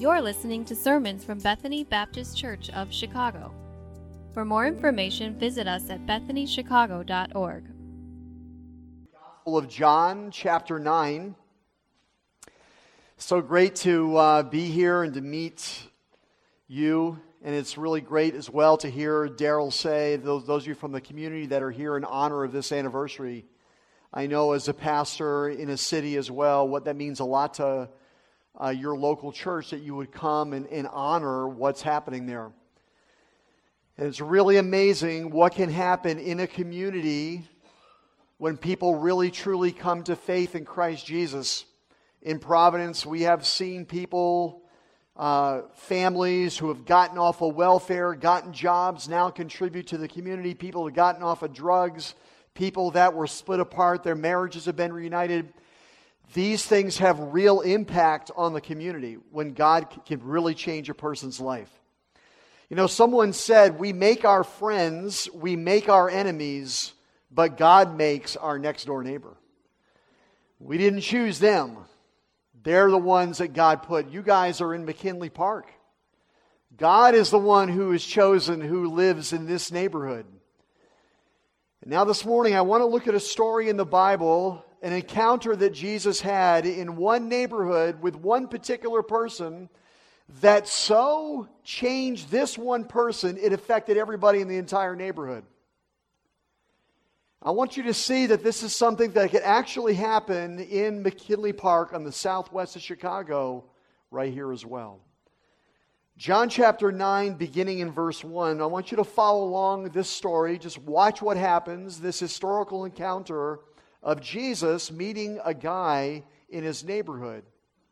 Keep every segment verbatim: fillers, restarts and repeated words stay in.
You're listening to sermons from Bethany Baptist Church of Chicago. For more information, visit us at bethany chicago dot org. Gospel of John, chapter nine. So great to uh, be here and to meet you. And it's really great as well to hear Daryl say, those, those of you from the community that are here in honor of this anniversary. I know as a pastor in a city as well, what that means a lot to uh, your local church, that you would come and, and honor what's happening there. And it's really amazing what can happen in a community when people really truly come to faith in Christ Jesus. In Providence, we have seen people, uh, families who have gotten off of welfare, gotten jobs, now contribute to the community. People who have gotten off of drugs, people that were split apart, their marriages have been reunited. These things have real impact on the community when God can really change a person's life. You know, someone said, we make our friends, we make our enemies, but God makes our next door neighbor. We didn't choose them. They're the ones that God put. You guys are in McKinley Park. God is the one who is chosen, who lives in this neighborhood. And now this morning, I want to look at a story in the Bible, an encounter that Jesus had in one neighborhood with one particular person that so changed this one person, it affected everybody in the entire neighborhood. I want you to see that this is something that could actually happen in McKinley Park on the southwest of Chicago right here as well. John chapter nine, beginning in verse one. I want you to follow along this story. Just watch what happens, this historical encounter of Jesus meeting a guy in his neighborhood.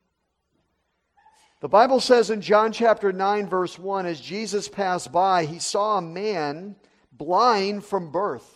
The Bible says in John chapter nine, verse one, as Jesus passed by, he saw a man blind from birth.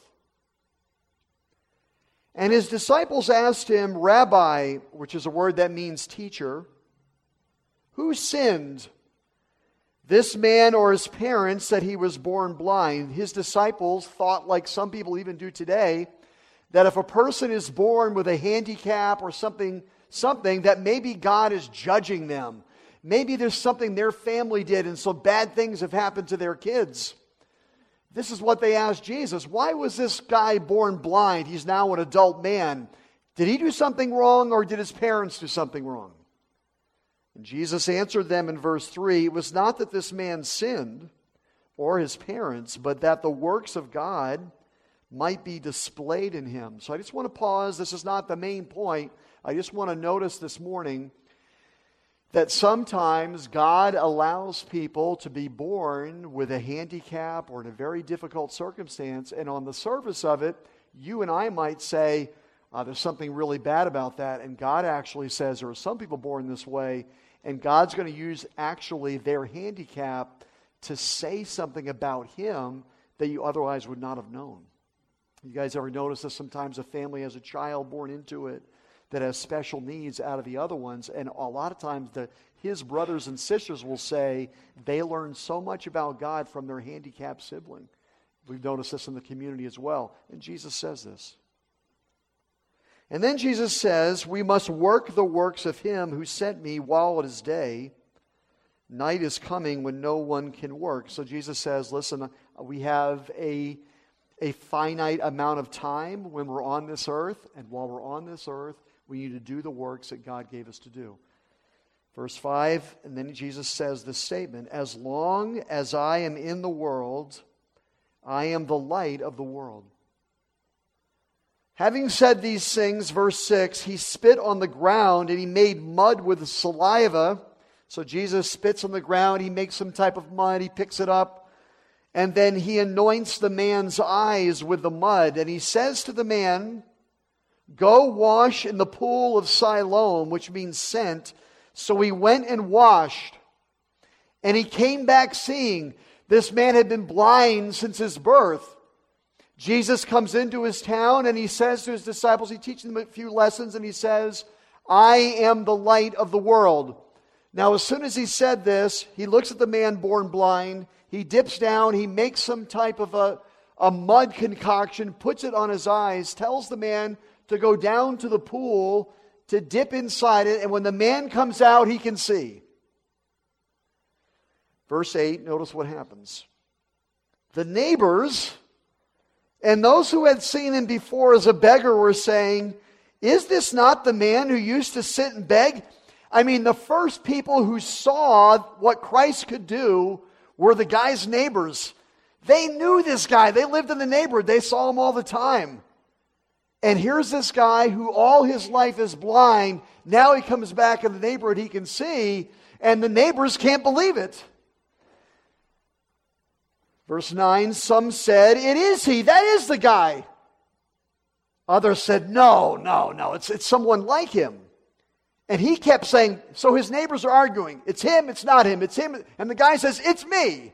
And his disciples asked him, Rabbi, which is a word that means teacher, who sinned, this man or his parents, that he was born blind? His disciples thought, like some people even do today, that if a person is born with a handicap or something, something that maybe God is judging them. Maybe there's something their family did and so bad things have happened to their kids. This is what they asked Jesus. Why was this guy born blind? He's now an adult man. Did he do something wrong, or did his parents do something wrong? And Jesus answered them in verse three, it was not that this man sinned or his parents, but that the works of God might be displayed in him. So I just want to pause. This is not the main point. I just want to notice this morning that sometimes God allows people to be born with a handicap or in a very difficult circumstance, and on the surface of it, you and I might say, uh, there's something really bad about that, and God actually says there are some people born this way, and God's going to use actually their handicap to say something about Him that you otherwise would not have known. You guys ever notice that sometimes a family has a child born into it that has special needs out of the other ones, and a lot of times the, his brothers and sisters will say they learn so much about God from their handicapped sibling. We've noticed this in the community as well, and Jesus says this. And then Jesus says, we must work the works of Him who sent me while it is day. Night is coming when no one can work. So Jesus says, listen, we have a, a finite amount of time when we're on this earth, and while we're on this earth, we need to do the works that God gave us to do. Verse five, and then Jesus says this statement, as long as I am in the world, I am the light of the world. Having said these things, verse six, he spit on the ground and he made mud with saliva. So Jesus spits on the ground, he makes some type of mud, he picks it up, and then he anoints the man's eyes with the mud. And he says to the man, go wash in the pool of Siloam, which means sent. So he went and washed, and he came back seeing. This man had been blind since his birth. Jesus comes into his town, and he says to his disciples, he teaches them a few lessons, and he says, I am the light of the world. Now, as soon as he said this, he looks at the man born blind, he dips down, he makes some type of a, a mud concoction, puts it on his eyes, tells the man to go down to the pool, to dip inside it, and when the man comes out, he can see. Verse eight, notice what happens. The neighbors and those who had seen him before as a beggar were saying, "Is this not the man who used to sit and beg?" I mean, the first people who saw what Christ could do were the guy's neighbors. They knew this guy. They lived in the neighborhood. They saw him all the time. And here's this guy who all his life is blind. Now he comes back in the neighborhood he can see, and the neighbors can't believe it. Verse nine, some said, "It is he. That is the guy." Others said, "No, no, no. It's, it's someone like him." And he kept saying, so his neighbors are arguing, "It's him, it's not him, it's him." And the guy says, "It's me."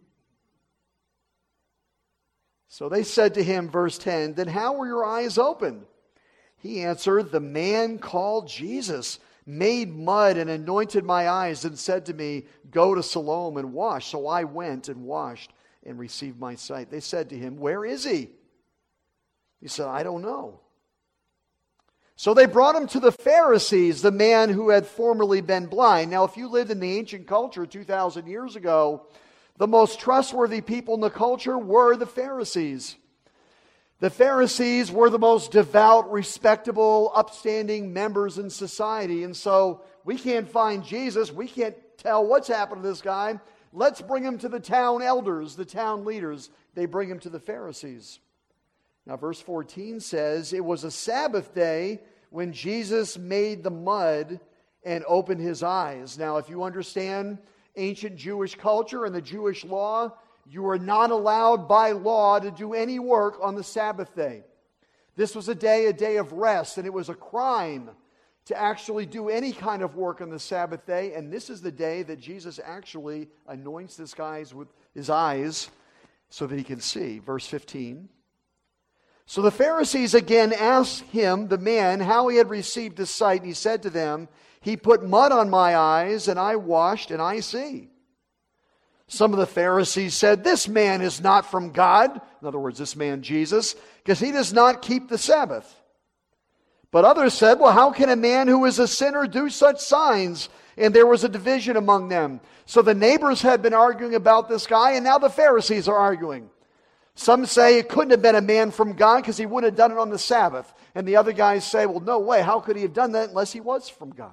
So they said to him, verse ten, "Then how were your eyes opened?" He answered, "The man called Jesus made mud and anointed my eyes and said to me, 'Go to Siloam and wash.' So I went and washed and received my sight." They said to him, "Where is he?" He said, "I don't know." So they brought him to the Pharisees, the man who had formerly been blind. Now, if you lived in the ancient culture two thousand years ago, the most trustworthy people in the culture were the Pharisees. The Pharisees were the most devout, respectable, upstanding members in society. And so we can't find Jesus. We can't tell what's happened to this guy. Let's bring him to the town elders, the town leaders. They bring him to the Pharisees. Now, verse fourteen says, "It was a Sabbath day when Jesus made the mud and opened his eyes." Now, if you understand ancient Jewish culture and the Jewish law, you are not allowed by law to do any work on the Sabbath day. This was a day, a day of rest, and it was a crime to actually do any kind of work on the Sabbath day. And this is the day that Jesus actually anoints this guy with his eyes so that he can see. Verse fifteen. So the Pharisees again asked him, the man, how he had received his sight. And he said to them, "He put mud on my eyes, and I washed, and I see." Some of the Pharisees said, "This man is not from God." In other words, this man Jesus, because he does not keep the Sabbath. But others said, "Well, how can a man who is a sinner do such signs?" And there was a division among them. So the neighbors had been arguing about this guy, and now the Pharisees are arguing. Some say it couldn't have been a man from God because he wouldn't have done it on the Sabbath. And the other guys say, well, no way, how could he have done that unless he was from God?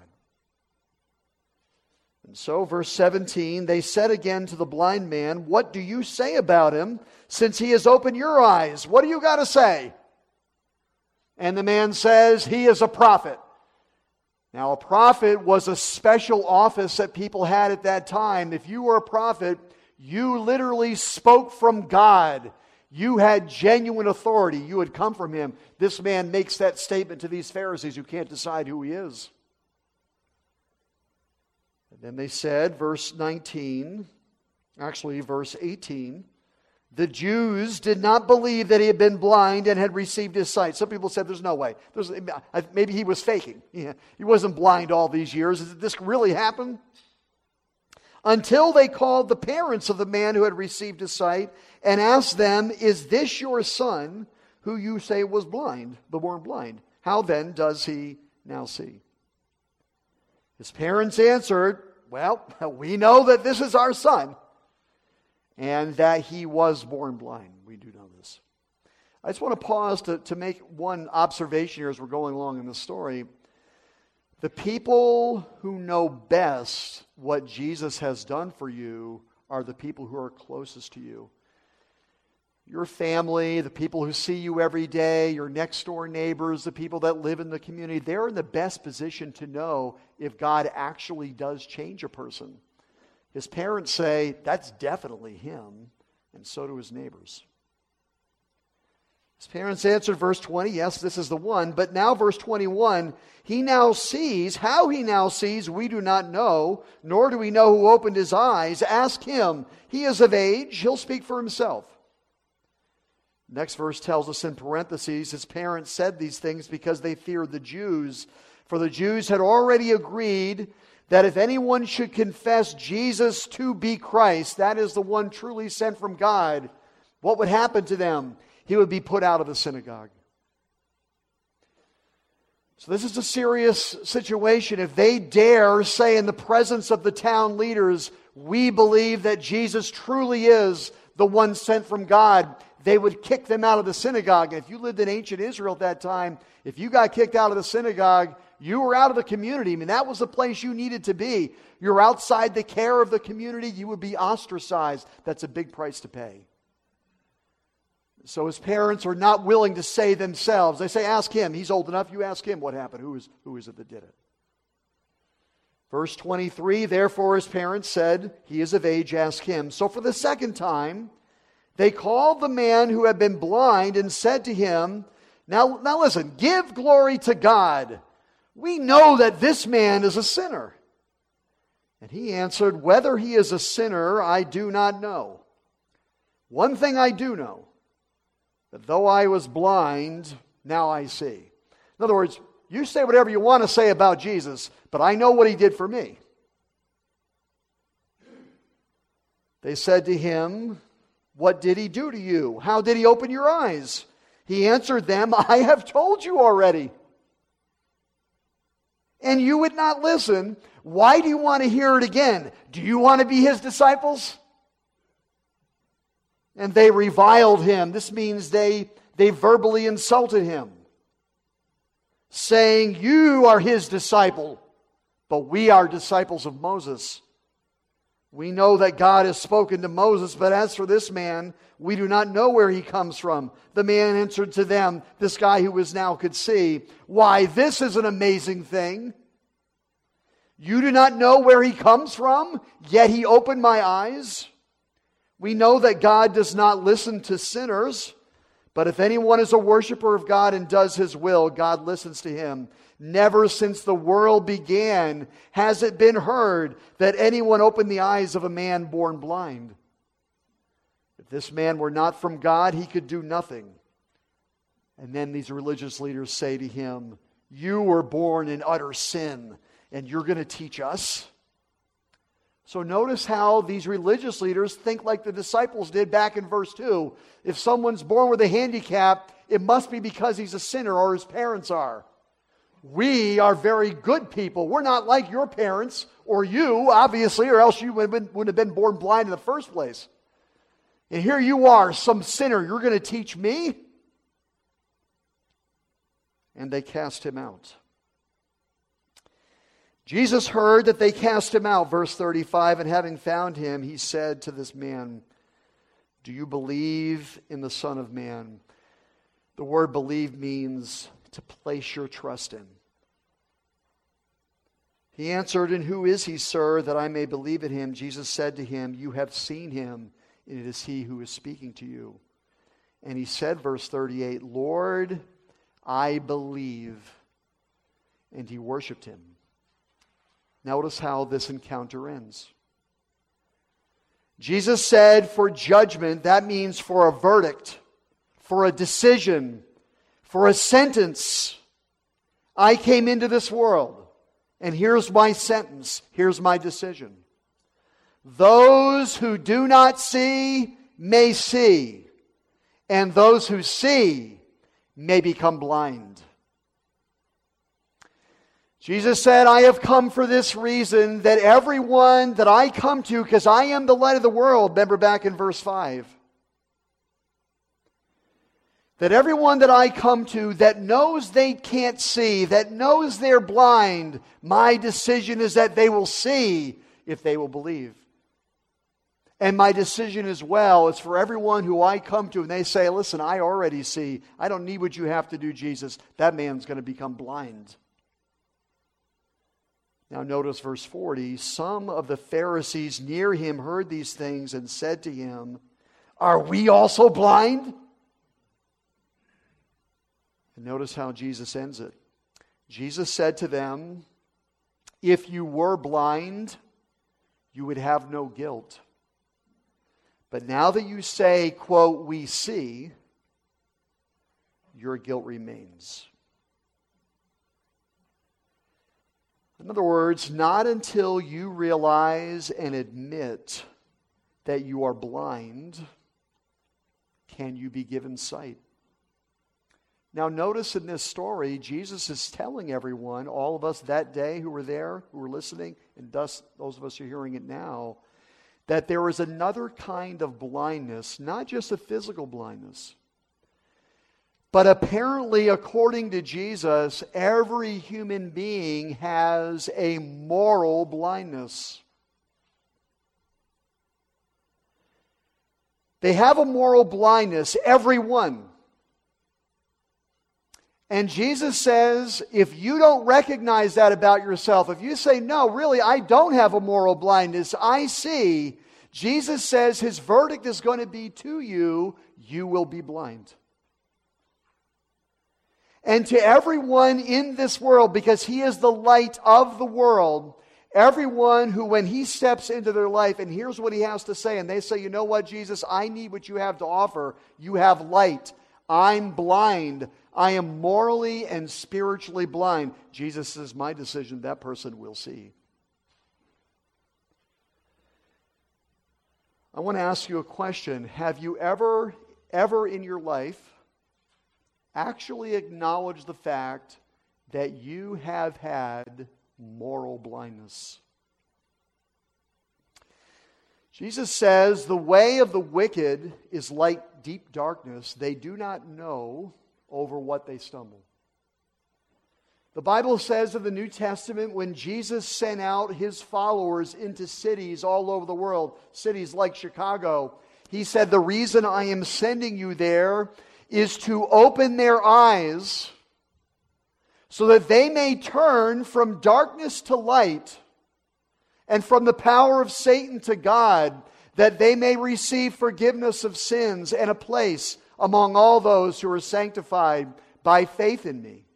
And so, verse seventeen, they said again to the blind man, "What do you say about him, since he has opened your eyes? What do you got to say?" And the man says, "He is a prophet." Now, a prophet was a special office that people had at that time. If you were a prophet, you literally spoke from God. You had genuine authority. You had come from him. This man makes that statement to these Pharisees who can't decide who he is. And then they said, verse nineteen, actually verse eighteen, the Jews did not believe that he had been blind and had received his sight. Some people said there's no way. There's, maybe he was faking. Yeah, he wasn't blind all these years. Did this really happen? Until they called the parents of the man who had received his sight and asked them, "Is this your son who you say was blind, but born blind? How then does he now see?" His parents answered, "Well, we know that this is our son and that he was born blind." We do know this. I just want to pause to, to make one observation here as we're going along in the story. The people who know best what Jesus has done for you are the people who are closest to you. Your family, the people who see you every day, your next door neighbors, the people that live in the community, they're in the best position to know if God actually does change a person. His parents say, "That's definitely him," and so do his neighbors. His parents answered, verse twenty, "Yes, this is the one." But now verse twenty-one, he now sees. How he now sees, we do not know, nor do we know who opened his eyes. Ask him. He is of age. He'll speak for himself. Next verse tells us in parentheses, his parents said these things because they feared the Jews. For the Jews had already agreed that if anyone should confess Jesus to be Christ, that is the one truly sent from God, what would happen to them? He would be put out of the synagogue. So this is a serious situation. If they dare say in the presence of the town leaders, we believe that Jesus truly is the one sent from God, they would kick them out of the synagogue. And if you lived in ancient Israel at that time, if you got kicked out of the synagogue, you were out of the community. I mean, that was the place you needed to be. You're outside the care of the community. You would be ostracized. That's a big price to pay. So his parents are not willing to say themselves. They say, ask him. He's old enough. You ask him what happened. Who is, who is it that did it? Verse twenty-three, therefore his parents said, he is of age, ask him. So for the second time, they called the man who had been blind and said to him, now, now listen, give glory to God. We know that this man is a sinner. And he answered, whether he is a sinner, I do not know. One thing I do know, that though I was blind, now I see. In other words, you say whatever you want to say about Jesus, but I know what he did for me. They said to him, what did he do to you? How did he open your eyes? He answered them, I have told you already. And you would not listen. Why do you want to hear it again? Do you want to be his disciples? And they reviled him. This means they, they verbally insulted him, saying, you are his disciple, but we are disciples of Moses. We know that God has spoken to Moses, but as for this man, we do not know where he comes from. The man answered to them, this guy who was now could see, why, this is an amazing thing. You do not know where he comes from, yet he opened my eyes. We know that God does not listen to sinners, but if anyone is a worshiper of God and does his will, God listens to him. Never since the world began has it been heard that anyone opened the eyes of a man born blind. If this man were not from God, he could do nothing. And then these religious leaders say to him, you were born in utter sin, and you're going to teach us? So notice how these religious leaders think like the disciples did back in verse two. If someone's born with a handicap, it must be because he's a sinner or his parents are. We are very good people. We're not like your parents or you, obviously, or else you would have been, would have been born blind in the first place. And here you are, some sinner. You're going to teach me? And they cast him out. Jesus heard that they cast him out, verse thirty-five, and having found him, he said to this man, do you believe in the Son of Man? The word believe means to place your trust in. He answered, and who is he, sir, that I may believe in him? Jesus said to him, you have seen him, and it is he who is speaking to you. And he said, verse thirty-eight, Lord, I believe. And he worshiped him. Notice how this encounter ends. Jesus said for judgment, that means for a verdict, for a decision, for a sentence. I came into this world, and here's my sentence, here's my decision. Those who do not see may see, and those who see may become blind. Jesus said, I have come for this reason, that everyone that I come to, because I am the light of the world, remember back in verse five, that everyone that I come to that knows they can't see, that knows they're blind, my decision is that they will see if they will believe. And my decision as well is for everyone who I come to and they say, listen, I already see. I don't need what you have to do, Jesus. That man's going to become blind. Now notice verse forty. Some of the Pharisees near him heard these things and said to him, are we also blind? And notice how Jesus ends it. Jesus said to them, if you were blind, you would have no guilt. But now that you say, quote, we see, your guilt remains. In other words, not until you realize and admit that you are blind can you be given sight. Now notice in this story, Jesus is telling everyone, all of us that day who were there, who were listening, and thus those of us who are hearing it now, that there is another kind of blindness, not just a physical blindness. But apparently, according to Jesus, every human being has a moral blindness. They have a moral blindness, everyone. And Jesus says, if you don't recognize that about yourself, if you say, no, really, I don't have a moral blindness, I see, Jesus says his verdict is going to be to you, you will be blind. And to everyone in this world, because he is the light of the world, everyone who, when he steps into their life and hears what he has to say, and they say, you know what, Jesus, I need what you have to offer. You have light. I'm blind. I am morally and spiritually blind. Jesus says, my decision, that person will see. I want to ask you a question. Have you ever, ever in your life actually acknowledged the fact that you have had moral blindness? Jesus says, the way of the wicked is like deep darkness. They do not know over what they stumble. The Bible says in the New Testament, when Jesus sent out his followers into cities all over the world, cities like Chicago, he said, the reason I am sending you there is to open their eyes so that they may turn from darkness to light and from the power of Satan to God, that they may receive forgiveness of sins and a place among all those who are sanctified by faith in me.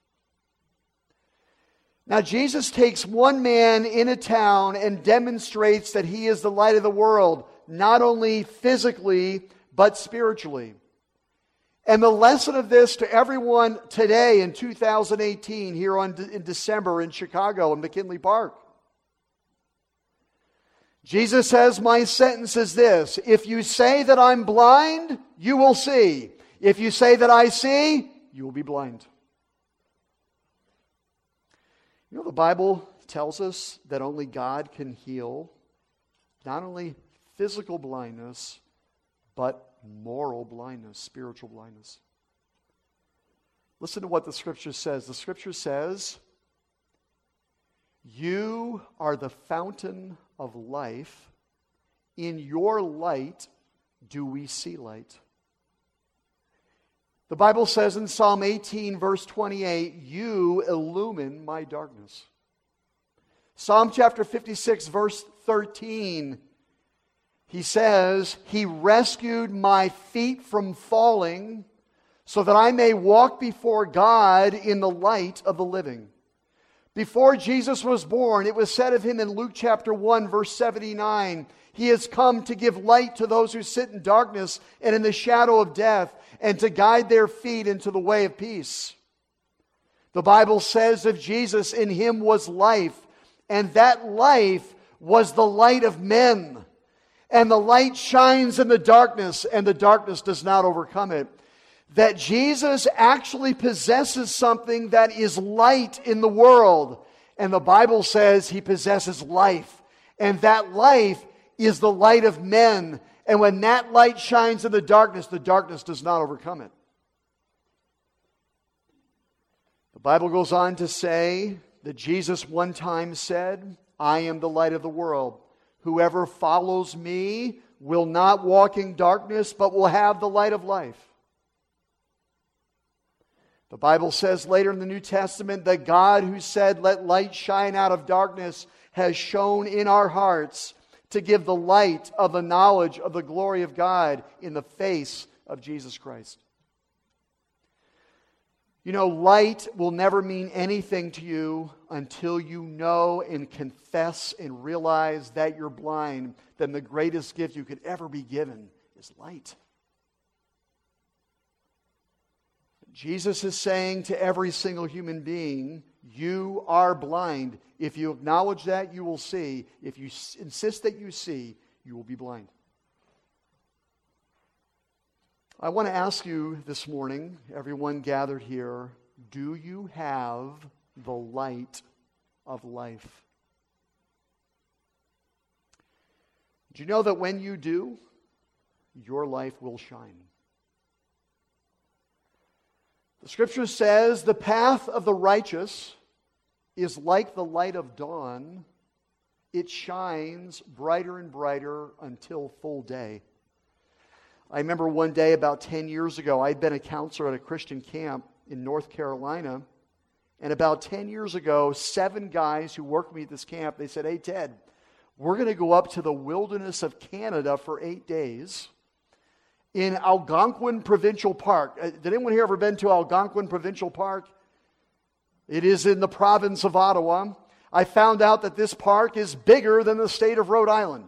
Now, Jesus takes one man in a town and demonstrates that he is the light of the world, not only physically, but spiritually. And the lesson of this to everyone today in two thousand eighteen, here on, in December in Chicago in McKinley Park. Jesus says, my sentence is this: if you say that I'm blind, you will see. If you say that I see, you will be blind. You know, the Bible tells us that only God can heal not only physical blindness, but moral blindness, spiritual blindness. Listen to what the Scripture says. The Scripture says, you are the fountain of life. In your light do we see light. The Bible says in Psalm eighteen, verse twenty-eight, you illumine my darkness. Psalm chapter fifty-six, verse thirteen, he says, he rescued my feet from falling so that I may walk before God in the light of the living. Before Jesus was born, it was said of him in Luke chapter one, verse seventy-nine, he has come to give light to those who sit in darkness and in the shadow of death, and to guide their feet into the way of peace. The Bible says of Jesus, in him was life, and that life was the light of men. And the light shines in the darkness, and the darkness does not overcome it. That Jesus actually possesses something that is light in the world. And the Bible says he possesses life. And that life is the light of men. And when that light shines in the darkness, the darkness does not overcome it. The Bible goes on to say that Jesus one time said, I am the light of the world. Whoever follows me will not walk in darkness, but will have the light of life. The Bible says later in the New Testament that God who said, let light shine out of darkness, has shone in our hearts to give the light of the knowledge of the glory of God in the face of Jesus Christ. You know, light will never mean anything to you until you know and confess and realize that you're blind. Then the greatest gift you could ever be given is light. Jesus is saying to every single human being, you are blind. If you acknowledge that, you will see. If you insist that you see, you will be blind. I want to ask you this morning, everyone gathered here, do you have the light of life? Do you know that when you do, your life will shine? The Scripture says, the path of the righteous is like the light of dawn. It shines brighter and brighter until full day. I remember one day about ten years ago, I'd been a counselor at a Christian camp in North Carolina. And about ten years ago, seven guys who worked with me at this camp, they said, hey, Ted, we're going to go up to the wilderness of Canada for eight days in Algonquin Provincial Park. Uh, did anyone here ever been to Algonquin Provincial Park? It is in the province of Ottawa. I found out that this park is bigger than the state of Rhode Island.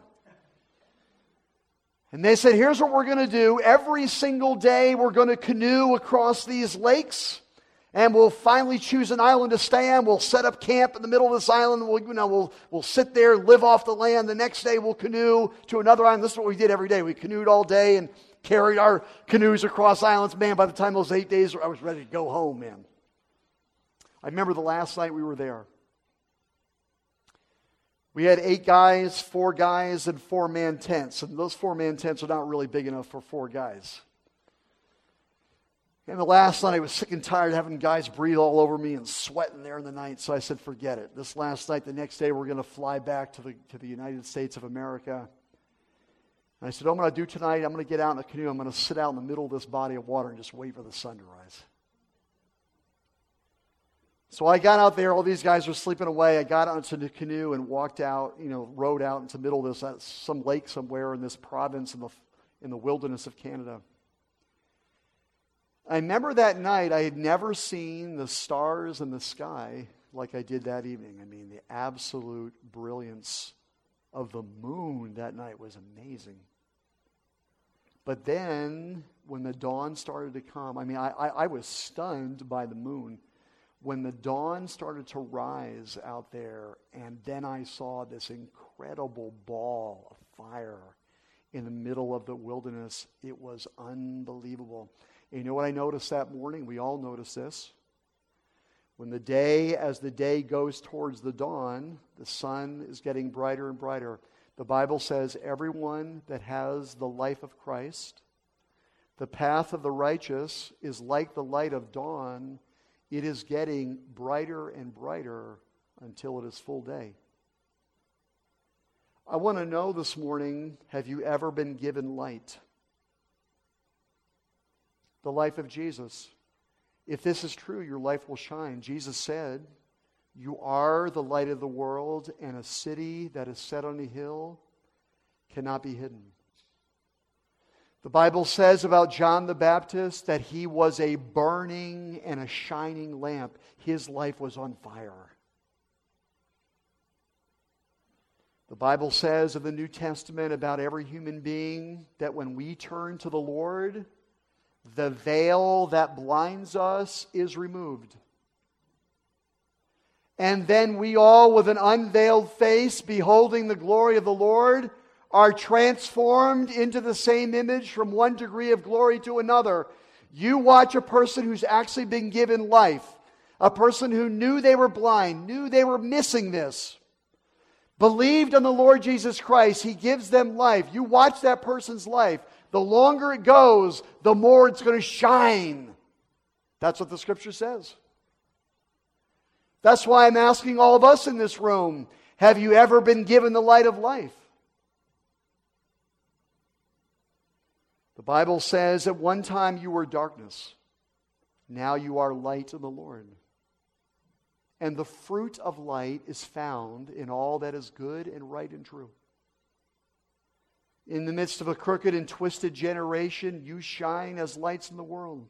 And they said, here's what we're going to do. Every single day we're going to canoe across these lakes. And we'll finally choose an island to stay on. We'll set up camp in the middle of this island. We'll, you know, we'll, we'll sit there, live off the land. The next day we'll canoe to another island. This is what we did every day. We canoed all day and carried our canoes across islands. Man, by the time those eight days were, I was ready to go home, man. I remember the last night we were there. We had eight guys, four guys, and four-man tents. And those four-man tents are not really big enough for four guys. And the last night I was sick and tired of having guys breathe all over me and sweating there in the night. So I said, forget it. This last night, the next day, we're going to fly back to the, to the United States of America. And I said, what I'm going to do tonight, I'm going to get out in a canoe. I'm going to sit out in the middle of this body of water and just wait for the sun to rise. So I got out there. All these guys were sleeping away. I got out into the canoe and walked out, you know, rowed out into the middle of this, uh, some lake somewhere in this province in the, in the wilderness of Canada. I remember that night I had never seen the stars in the sky like I did that evening. I mean, the absolute brilliance of the moon that night was amazing. But then, when the dawn started to come, I mean, I, I, I was stunned by the moon. When the dawn started to rise out there, and then I saw this incredible ball of fire in the middle of the wilderness, it was unbelievable. And you know what I noticed that morning? We all noticed this. When the day, as the day goes towards the dawn, the sun is getting brighter and brighter. The Bible says everyone that has the life of Christ, the path of the righteous is like the light of dawn. It is getting brighter and brighter until it is full day. I want to know this morning, have you ever been given light? The life of Jesus. If this is true, your life will shine. Jesus said, you are the light of the world, and a city that is set on a hill cannot be hidden. The Bible says about John the Baptist that he was a burning and a shining lamp. His life was on fire. The Bible says in the New Testament about every human being that when we turn to the Lord, the veil that blinds us is removed. And then we all, with an unveiled face, beholding the glory of the Lord, are transformed into the same image from one degree of glory to another. You watch a person who's actually been given life, a person who knew they were blind, knew they were missing this, believed on the Lord Jesus Christ. He gives them life. You watch that person's life. The longer it goes, the more it's going to shine. That's what the Scripture says. That's why I'm asking all of us in this room, have you ever been given the light of life? The Bible says at one time you were darkness. Now you are light in the Lord. And the fruit of light is found in all that is good and right and true. In the midst of a crooked and twisted generation, you shine as lights in the world.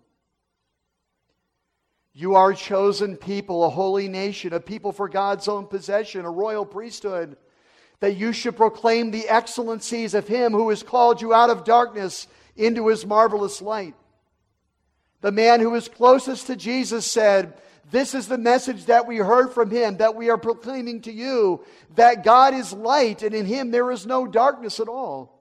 You are a chosen people, a holy nation, a people for God's own possession, a royal priesthood, that you should proclaim the excellencies of Him who has called you out of darkness into His marvelous light. The man who was closest to Jesus said, this is the message that we heard from Him, that we are proclaiming to you, that God is light and in Him there is no darkness at all.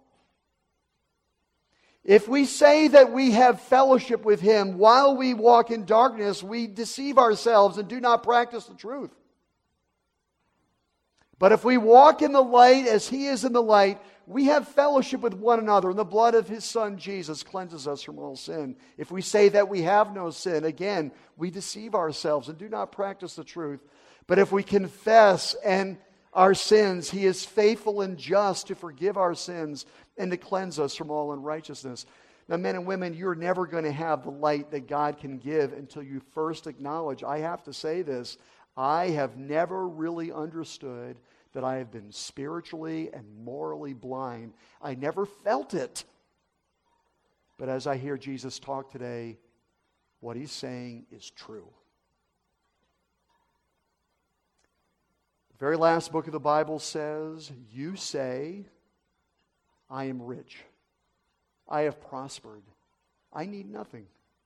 If we say that we have fellowship with Him while we walk in darkness, we deceive ourselves and do not practice the truth. But if we walk in the light as He is in the light, we have fellowship with one another, and the blood of His Son Jesus cleanses us from all sin. If we say that we have no sin, again, we deceive ourselves and do not practice the truth. But if we confess and our sins, He is faithful and just to forgive our sins and to cleanse us from all unrighteousness. Now, men and women, you're never going to have the light that God can give until you first acknowledge, I have to say this, I have never really understood that I have been spiritually and morally blind. I never felt it. But as I hear Jesus talk today, what He's saying is true. The very last book of the Bible says, you say, I am rich. I have prospered. I need nothing.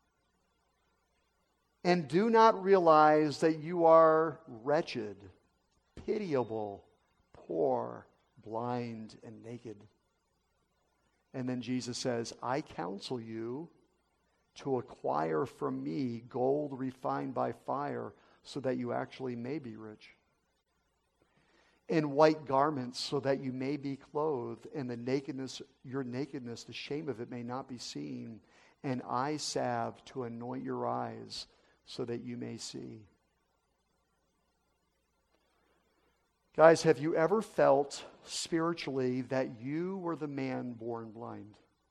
And do not realize that you are wretched, pitiable, poor, blind, and naked. And then Jesus says, I counsel you to acquire from me gold refined by fire so that you actually may be rich. And white garments so that you may be clothed, and the nakedness, your nakedness, the shame of it may not be seen, and eye salve to anoint your eyes so that you may see. Guys, have you ever felt spiritually that you were the man born blind?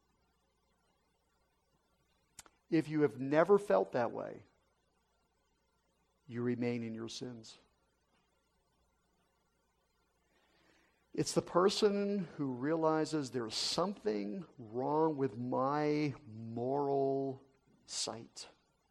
If you have never felt that way, you remain in your sins. It's the person who realizes there's something wrong with my moral sight.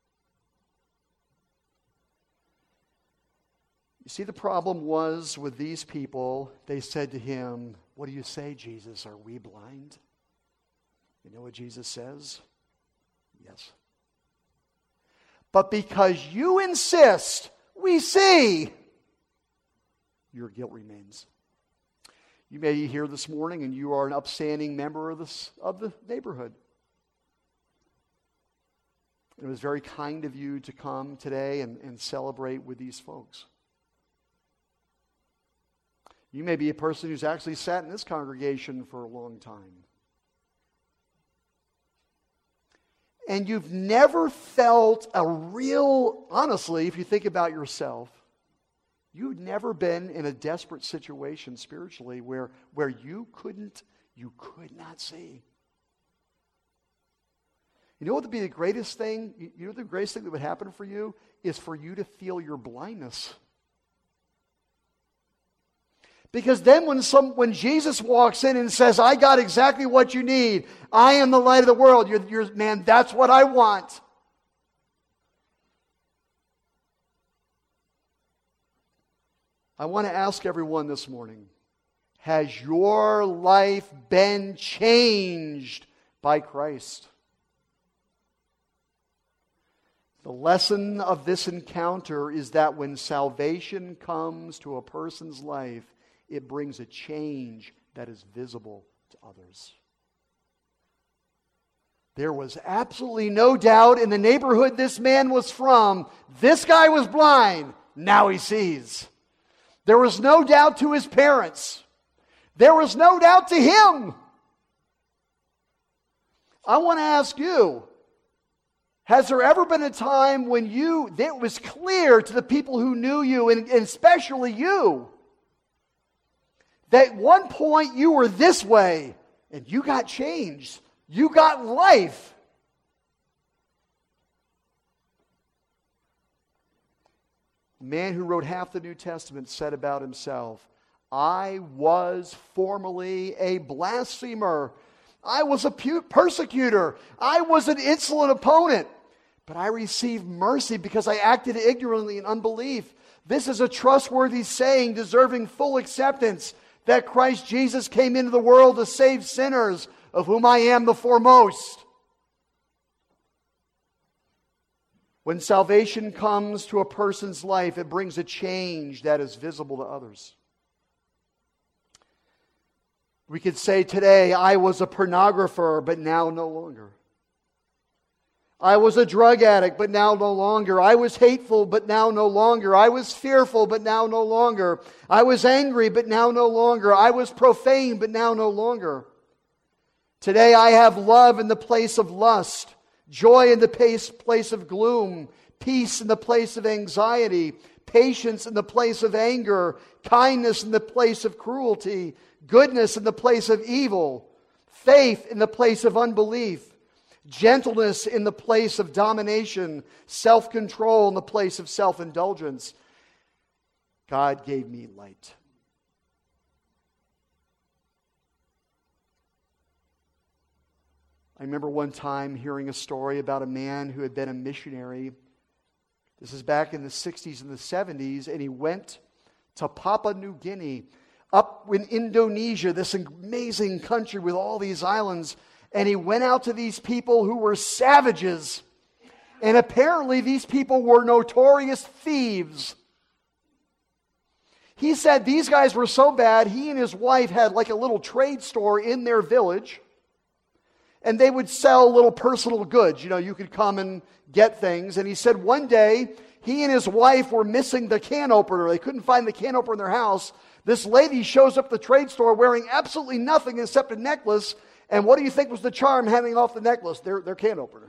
You see, the problem was with these people, they said to Him, what do you say, Jesus? Are we blind? You know what Jesus says? Yes. But because you insist, we see, your guilt remains. You may be here this morning and you are an upstanding member of, this, of the neighborhood. It was very kind of you to come today and, and celebrate with these folks. You may be a person who's actually sat in this congregation for a long time. And you've never felt a real, honestly, if you think about yourself, you've never been in a desperate situation spiritually where, where you couldn't, you could not see. You know what would be the greatest thing? You know what the greatest thing that would happen for you is for you to feel your blindness. Because then when some when Jesus walks in and says, I got exactly what you need, I am the light of the world, you're, you're man, that's what I want. I want to ask everyone this morning, has your life been changed by Christ? The lesson of this encounter is that when salvation comes to a person's life, it brings a change that is visible to others. There was absolutely no doubt in the neighborhood this man was from. This guy was blind. Now he sees. There was no doubt to his parents. There was no doubt to him. I want to ask you, has there ever been a time when you, it was clear to the people who knew you, and, and especially you, that at one point you were this way, and you got changed. You got life. The man who wrote half the New Testament said about himself, I was formerly a blasphemer. I was a persecutor. I was an insolent opponent. But I received mercy because I acted ignorantly in unbelief. This is a trustworthy saying deserving full acceptance, that Christ Jesus came into the world to save sinners, of whom I am the foremost. When salvation comes to a person's life, it brings a change that is visible to others. We could say today, I was a pornographer, but now no longer. I was a drug addict, but now no longer. I was hateful, but now no longer. I was fearful, but now no longer. I was angry, but now no longer. I was profane, but now no longer. Today I have love in the place of lust, joy in the place place of gloom, peace in the place of anxiety, patience in the place of anger, kindness in the place of cruelty, goodness in the place of evil, faith in the place of unbelief, gentleness in the place of domination, self-control in the place of self-indulgence. God gave me light. I remember one time hearing a story about a man who had been a missionary. This is back in the sixties and the seventies, and he went to Papua New Guinea, up in Indonesia, this amazing country with all these islands, and he went out to these people who were savages. And apparently these people were notorious thieves. He said these guys were so bad, he and his wife had like a little trade store in their village, and they would sell little personal goods. You know, you could come and get things. And he said one day, he and his wife were missing the can opener. They couldn't find the can opener in their house. This lady shows up at the trade store wearing absolutely nothing except a necklace. And what do you think was the charm hanging off the necklace? Their, their can opener.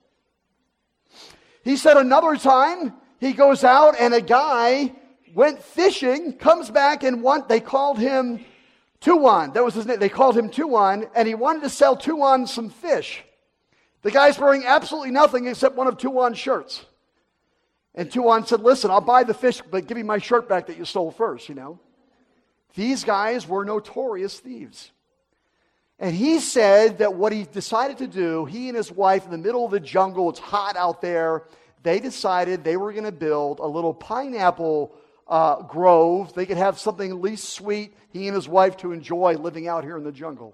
He said another time, he goes out and a guy went fishing, comes back, and one, they called him Tuan. That was his name. They called him Tuan, and he wanted to sell Tuan some fish. The guy's wearing absolutely nothing except one of Tuan's shirts. And Tuan said, listen, I'll buy the fish, but give me my shirt back that you stole first, you know. These guys were notorious thieves. And he said that what he decided to do, he and his wife in the middle of the jungle, it's hot out there, they decided they were going to build a little pineapple uh, grove. They could have something at least sweet, he and his wife, to enjoy living out here in the jungle.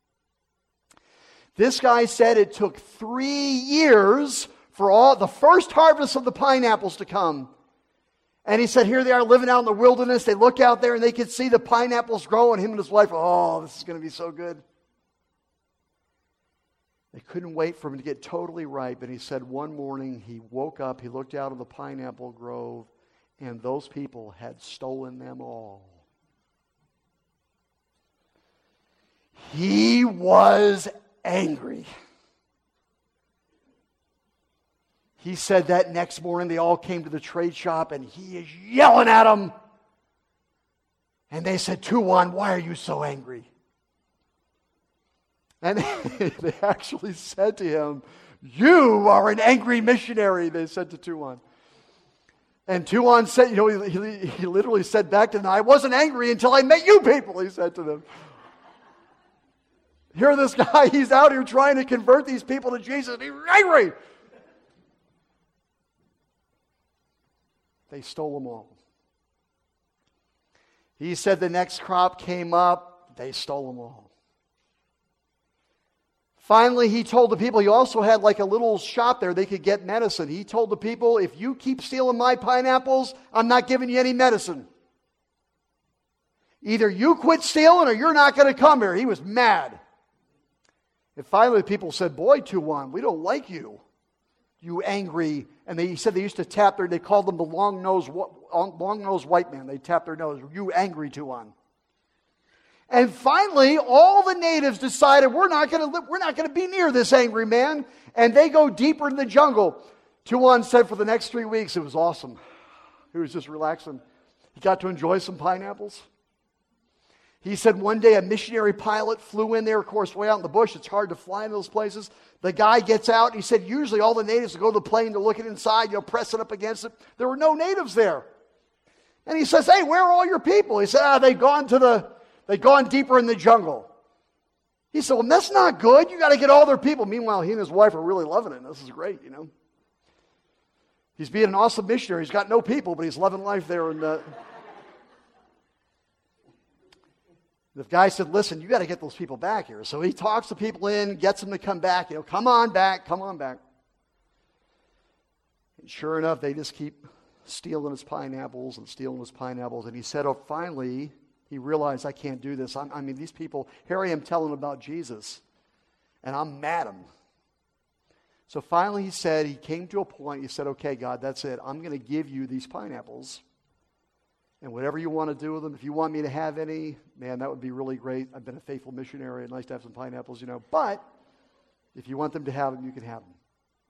This guy said it took three years for all the first harvest of the pineapples to come. And he said, here they are living out in the wilderness. They look out there and they could see the pineapples grow, and him and his wife, oh, this is going to be so good. They couldn't wait for him to get totally ripe. And he said one morning he woke up, he looked out of the pineapple grove, and those people had stolen them all. He was angry. He said that next morning they all came to the trade shop and he is yelling at them. And they said, Tuan, why are you so angry? And they actually said to him, you are an angry missionary, they said to Tuan. And Tuan said, you know, he, he literally said back to them, I wasn't angry until I met you people, he said to them. Here this guy, he's out here trying to convert these people to Jesus, and he's angry. They stole them all. He said the next crop came up, they stole them all. Finally, he told the people, he also had like a little shop there they could get medicine. He told the people, if you keep stealing my pineapples, I'm not giving you any medicine. Either you quit stealing or you're not going to come here. He was mad. And finally the people said, boy, Tuan, we don't like you. You angry. And they he said they used to tap their, they called them the long-nosed long-nosed white man. They tapped their nose. You angry, Tuan. And finally, all the natives decided we're not going to live, we're not going to be near this angry man. And they go deeper in the jungle. Tuan said for the next three weeks, it was awesome. He was just relaxing. He got to enjoy some pineapples. He said one day a missionary pilot flew in there, of course, way out in the bush. It's hard to fly in those places. The guy gets out, and he said usually all the natives go to the plane to look at inside, you know, press it up against it. There were no natives there. And he says, hey, where are all your people? He said, ah, they've gone to the, they've gone deeper in the jungle. He said, well, that's not good. You got to get all their people. Meanwhile, he and his wife are really loving it. This is great, you know. He's being an awesome missionary. He's got no people, but he's loving life there in the... The guy said, listen, you got to get those people back here. So he talks the people in, gets them to come back. You know, come on back, come on back. And sure enough, they just keep stealing his pineapples and stealing his pineapples. And he said, oh, finally, he realized, I can't do this. I'm, I mean, these people, here I am telling them about Jesus, and I'm mad at them. So finally he said, he came to a point, he said, okay, God, that's it. I'm going to give you these pineapples. And whatever you want to do with them, if you want me to have any, man, that would be really great. I've been a faithful missionary. It's nice to have some pineapples, you know. But if you want them to have them, you can have them.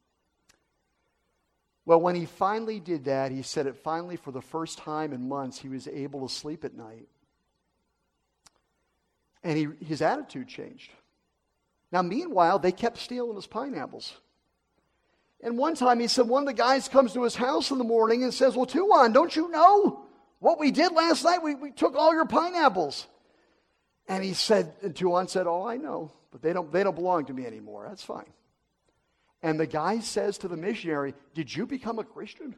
Well, when he finally did that, he said it finally for the first time in months, he was able to sleep at night. And he, his attitude changed. Now, meanwhile, they kept stealing his pineapples. And one time he said, one of the guys comes to his house in the morning and says, well, Tuan, don't you know what we did last night? We, we took all your pineapples. And he said, and Tuan said, oh, I know, but they don't, they don't belong to me anymore. That's fine. And the guy says to the missionary, did you become a Christian?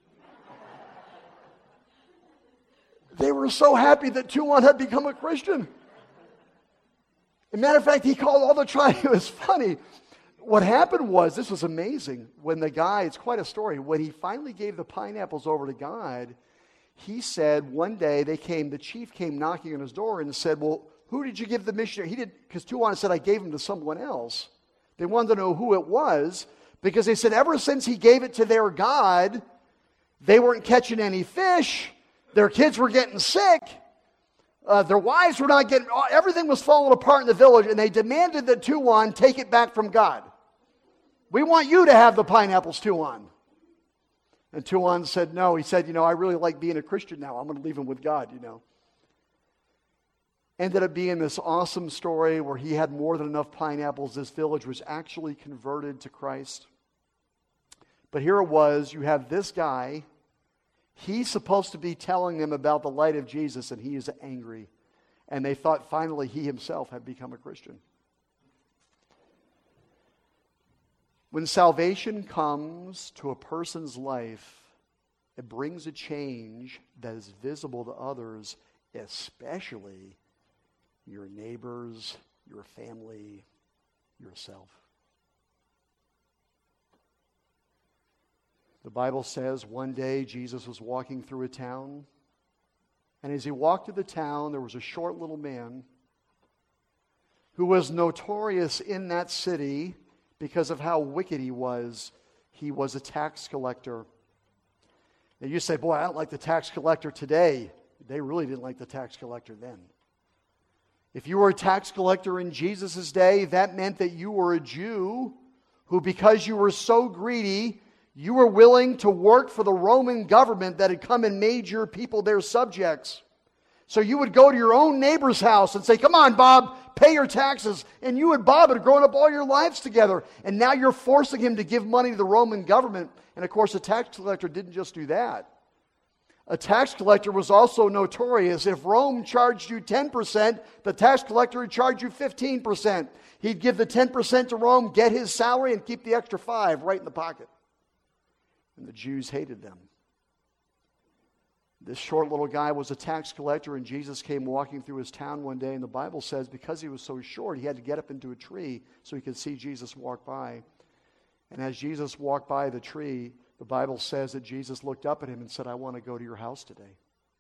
They were so happy that Tuan had become a Christian. As a matter of fact, he called all the tribe. It was funny. What happened was, this was amazing, when the guy, it's quite a story, when he finally gave the pineapples over to God, he said one day they came, the chief came knocking on his door and said, well, who did you give the missionary? He did, because Tuan said, I gave him to someone else. They wanted to know who it was, because they said ever since he gave it to their God, they weren't catching any fish, their kids were getting sick, uh, their wives were not getting, everything was falling apart in the village, and they demanded that Tuan take it back from God. We want you to have the pineapples, Tuan. And Tuan said no. He said, you know, I really like being a Christian now. I'm going to leave him with God, you know. Ended up being this awesome story where he had more than enough pineapples. This village was actually converted to Christ. But here it was, you have this guy, he's supposed to be telling them about the light of Jesus, and he is angry. And they thought finally he himself had become a Christian. When salvation comes to a person's life, it brings a change that is visible to others, especially your neighbors, your family, yourself. The Bible says one day Jesus was walking through a town, and as he walked through the town, there was a short little man who was notorious in that city because of how wicked he was. He was a tax collector. Now you say, boy, I don't like the tax collector today. They really didn't like the tax collector then. If you were a tax collector in Jesus' day, that meant that you were a Jew who, because you were so greedy, you were willing to work for the Roman government that had come and made your people their subjects. So you would go to your own neighbor's house and say, come on, Bob, pay your taxes. And you and Bob had grown up all your lives together. And now you're forcing him to give money to the Roman government. And of course, a tax collector didn't just do that. A tax collector was also notorious. If Rome charged you ten percent, the tax collector would charge you fifteen percent. He'd give the ten percent to Rome, get his salary, and keep the extra five right in the pocket. And the Jews hated them. This short little guy was a tax collector, and Jesus came walking through his town one day, and the Bible says because he was so short, he had to get up into a tree so he could see Jesus walk by. And as Jesus walked by the tree, the Bible says that Jesus looked up at him and said, I want to go to your house today.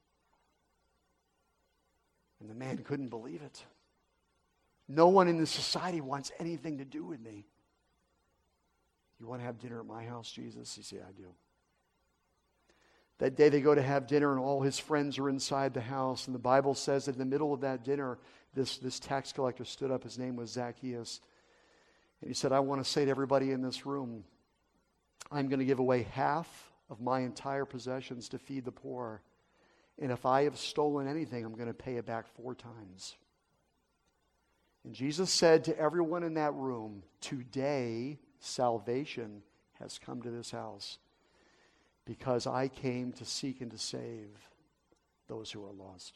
And the man couldn't believe it. No one in this society wants anything to do with me. You want to have dinner at my house, Jesus? He said, I do. That day they go to have dinner, and all his friends are inside the house. And the Bible says that in the middle of that dinner, this, this tax collector stood up. His name was Zacchaeus. And he said, I want to say to everybody in this room, I'm going to give away half of my entire possessions to feed the poor. And if I have stolen anything, I'm going to pay it back four times. And Jesus said to everyone in that room, today salvation has come to this house, because I came to seek and to save those who are lost.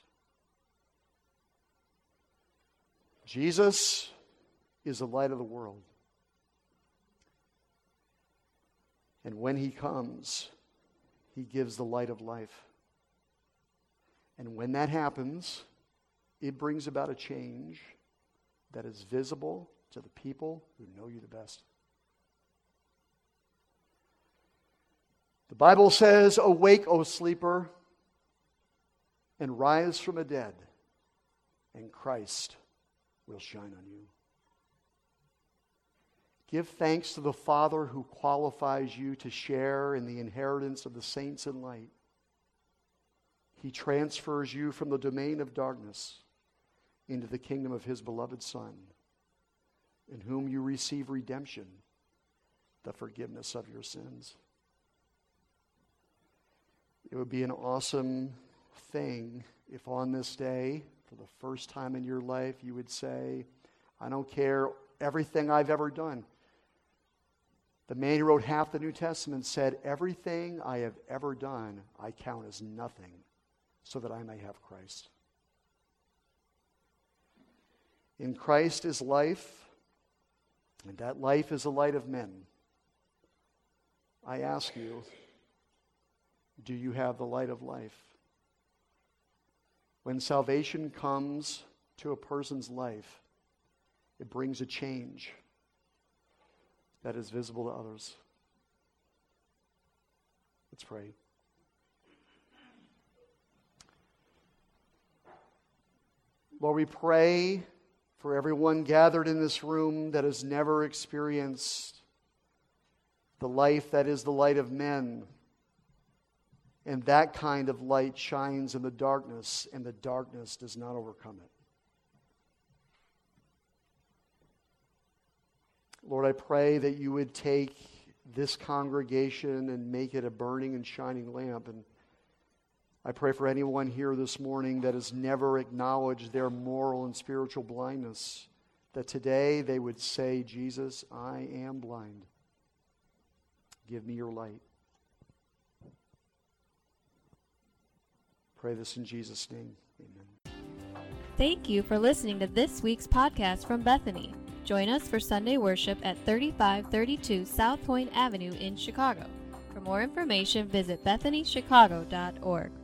Jesus is the light of the world. And when he comes, he gives the light of life. And when that happens, it brings about a change that is visible to the people who know you the best. The Bible says, awake, O sleeper, and rise from the dead, and Christ will shine on you. Give thanks to the Father who qualifies you to share in the inheritance of the saints in light. He transfers you from the domain of darkness into the kingdom of His beloved Son, in whom you receive redemption, the forgiveness of your sins. It would be an awesome thing if on this day, for the first time in your life, you would say, I don't care everything I've ever done. The man who wrote half the New Testament said, everything I have ever done, I count as nothing, so that I may have Christ. In Christ is life, and that life is the light of men. I ask you, do you have the light of life? When salvation comes to a person's life, it brings a change that is visible to others. Let's pray. Lord, we pray for everyone gathered in this room that has never experienced the life that is the light of men. And that kind of light shines in the darkness, and the darkness does not overcome it. Lord, I pray that you would take this congregation and make it a burning and shining lamp. And I pray for anyone here this morning that has never acknowledged their moral and spiritual blindness, that today they would say, Jesus, I am blind. Give me your light. Pray this in Jesus' name. Amen. Thank you for listening to this week's podcast from Bethany. Join us for Sunday worship at thirty-five thirty-two South Point Avenue in Chicago. For more information, visit bethany chicago dot org.